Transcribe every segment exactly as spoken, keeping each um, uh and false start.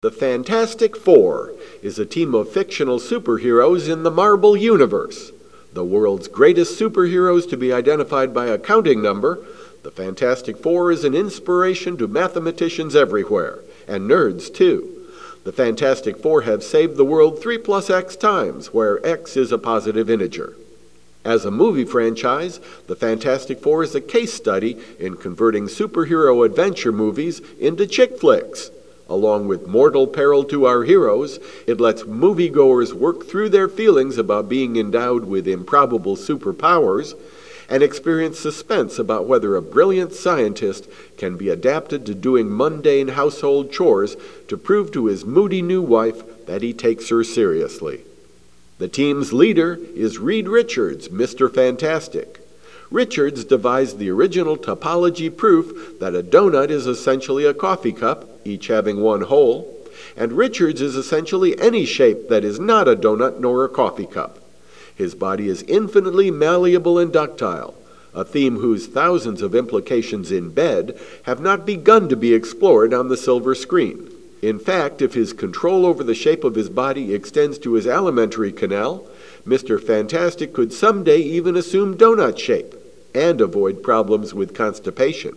The Fantastic Four is a team of fictional superheroes in the Marvel Universe. The world's greatest superheroes to be identified by a counting number, the Fantastic Four is an inspiration to mathematicians everywhere, and nerds too. The Fantastic Four have saved the world three plus X times, where X is a positive integer. As a movie franchise, the Fantastic Four is a case study in converting superhero adventure movies into chick flicks. Along with mortal peril to our heroes, it lets moviegoers work through their feelings about being endowed with improbable superpowers and experience suspense about whether a brilliant scientist can be adapted to doing mundane household chores to prove to his moody new wife that he takes her seriously. The team's leader is Reed Richards, Mister Fantastic. Richards devised the original topology proof that a donut is essentially a coffee cup, each having one hole, and Richards is essentially any shape that is not a donut nor a coffee cup. His body is infinitely malleable and ductile, a theme whose thousands of implications in bed have not begun to be explored on the silver screen. In fact, if his control over the shape of his body extends to his alimentary canal, Mister Fantastic could someday even assume donut shape and avoid problems with constipation.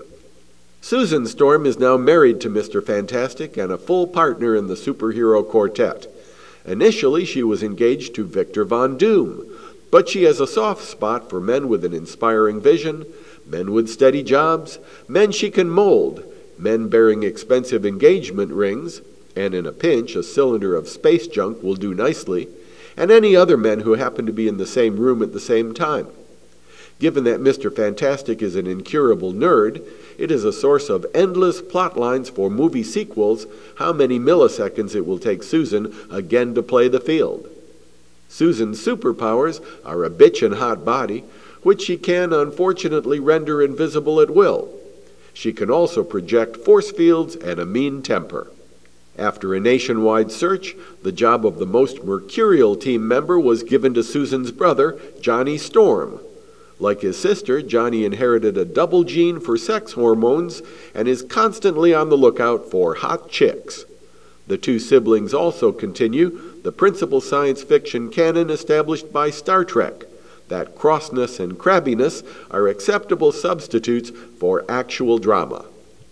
Susan Storm is now married to Mister Fantastic and a full partner in the superhero quartet. Initially, she was engaged to Victor Von Doom, but she has a soft spot for men with an inspiring vision, men with steady jobs, men she can mold, men bearing expensive engagement rings, and in a pinch, a cylinder of space junk will do nicely, and any other men who happen to be in the same room at the same time. Given that Mister Fantastic is an incurable nerd, it is a source of endless plot lines for movie sequels how many milliseconds it will take Susan again to play the field. Susan's superpowers are a bitchin' hot body, which she can unfortunately render invisible at will. She can also project force fields and a mean temper. After a nationwide search, the job of the most mercurial team member was given to Susan's brother, Johnny Storm. Like his sister, Johnny inherited a double gene for sex hormones and is constantly on the lookout for hot chicks. The two siblings also continue the principal science fiction canon established by Star Trek, that crossness and crabbiness are acceptable substitutes for actual drama.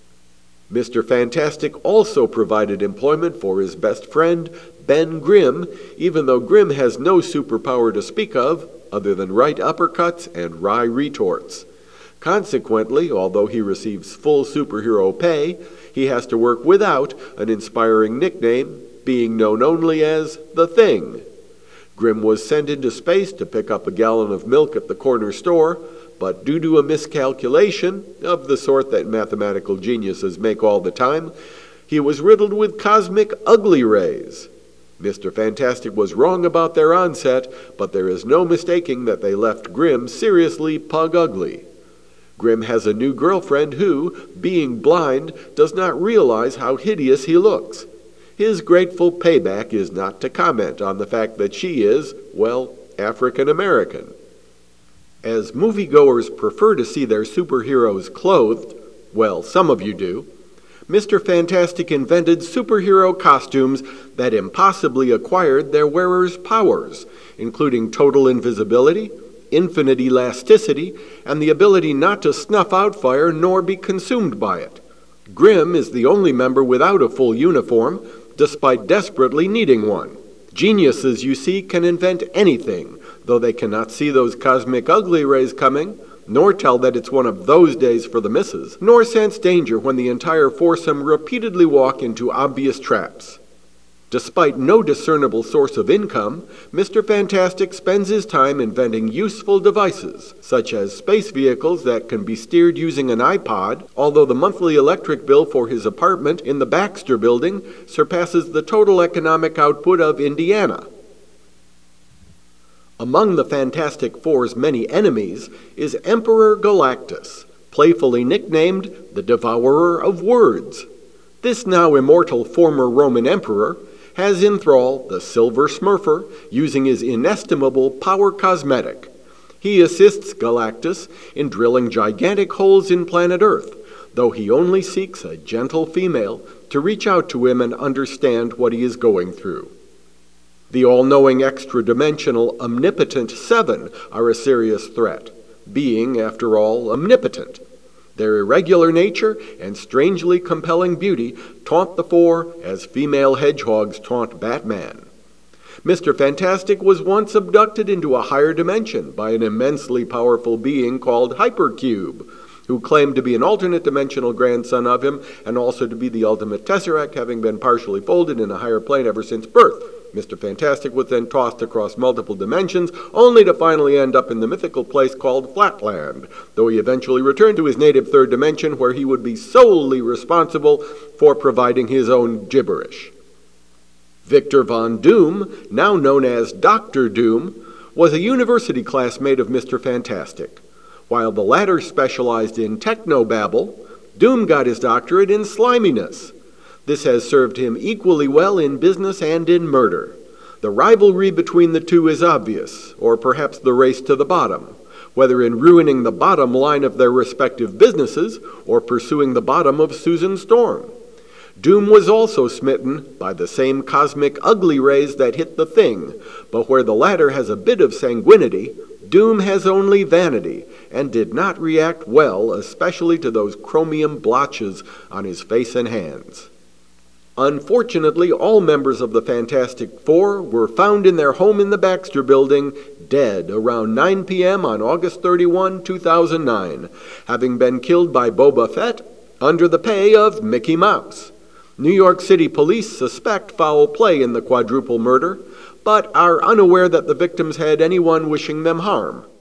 Mister Fantastic also provided employment for his best friend, Ben Grimm, even though Grimm has no superpower to speak of, other than right uppercuts and wry retorts. Consequently, although he receives full superhero pay, he has to work without an inspiring nickname, being known only as The Thing. Grimm was sent into space to pick up a gallon of milk at the corner store, but due to a miscalculation, of the sort that mathematical geniuses make all the time, he was riddled with cosmic ugly rays. Mister Fantastic was wrong about their onset, but there is no mistaking that they left Grimm seriously pug-ugly. Grimm has a new girlfriend who, being blind, does not realize how hideous he looks. His grateful payback is not to comment on the fact that she is, well, African American. As moviegoers prefer to see their superheroes clothed, well, some of you do, Mister Fantastic invented superhero costumes that impossibly acquired their wearers' powers, including total invisibility, infinite elasticity, and the ability not to snuff out fire nor be consumed by it. Grimm is the only member without a full uniform, despite desperately needing one. Geniuses, you see, can invent anything, though they cannot see those cosmic ugly rays coming, nor tell that it's one of those days for the missus, nor sense danger when the entire foursome repeatedly walk into obvious traps. Despite no discernible source of income, Mister Fantastic spends his time inventing useful devices, such as space vehicles that can be steered using an iPod, although the monthly electric bill for his apartment in the Baxter Building surpasses the total economic output of Indiana. Among the Fantastic Four's many enemies is Emperor Galactus, playfully nicknamed the Devourer of Words. This now immortal former Roman emperor has in thrall the Silver Smurfer using his inestimable power cosmetic. He assists Galactus in drilling gigantic holes in planet Earth, though he only seeks a gentle female to reach out to him and understand what he is going through. The all-knowing extra-dimensional Omnipotent Seven are a serious threat, being, after all, omnipotent. Their irregular nature and strangely compelling beauty taunt the Four as female hedgehogs taunt Batman. Mister Fantastic was once abducted into a higher dimension by an immensely powerful being called Hypercube, who claimed to be an alternate dimensional grandson of him and also to be the ultimate Tesseract, having been partially folded in a higher plane ever since birth. Mister Fantastic was then tossed across multiple dimensions, only to finally end up in the mythical place called Flatland, though he eventually returned to his native third dimension where he would be solely responsible for providing his own gibberish. Victor Von Doom, now known as Doctor Doom, was a university classmate of Mister Fantastic. While the latter specialized in technobabble, Doom got his doctorate in sliminess. This has served him equally well in business and in murder. The rivalry between the two is obvious, or perhaps the race to the bottom, whether in ruining the bottom line of their respective businesses or pursuing the bottom of Susan Storm. Doom was also smitten by the same cosmic ugly rays that hit the Thing, but where the latter has a bit of sanguinity, Doom has only vanity, and did not react well, especially to those chromium blotches on his face and hands. Unfortunately, all members of the Fantastic Four were found in their home in the Baxter Building, dead around nine p m on August thirty-first, two thousand nine, having been killed by Boba Fett under the pay of Mickey Mouse. New York City police suspect foul play in the quadruple murder, but are unaware that the victims had anyone wishing them harm.